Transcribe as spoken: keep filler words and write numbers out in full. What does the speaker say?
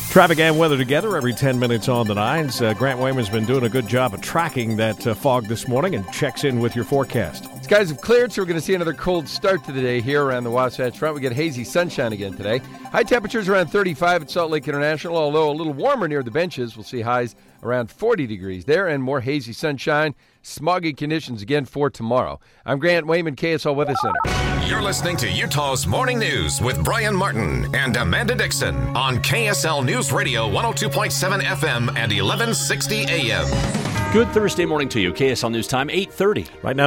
Traffic and weather together every ten minutes on the nines. Uh, Grant Wayman's been doing a good job of tracking that uh, fog this morning and checks in with your forecast. Skies have cleared, so we're going to see another cold start to the day here around the Wasatch Front. We get hazy sunshine again today. High temperatures around thirty-five at Salt Lake International, although a little warmer near the benches. We'll see highs around forty degrees there and more hazy sunshine. Smoggy conditions again for tomorrow. I'm Grant Wayman, K S L Weather Center. You're listening to Utah's Morning News with Brian Martin and Amanda Dixon on K S L News Radio one oh two point seven F M and eleven sixty A M. Good Thursday morning to you. K S L News Time, eight thirty. Right now.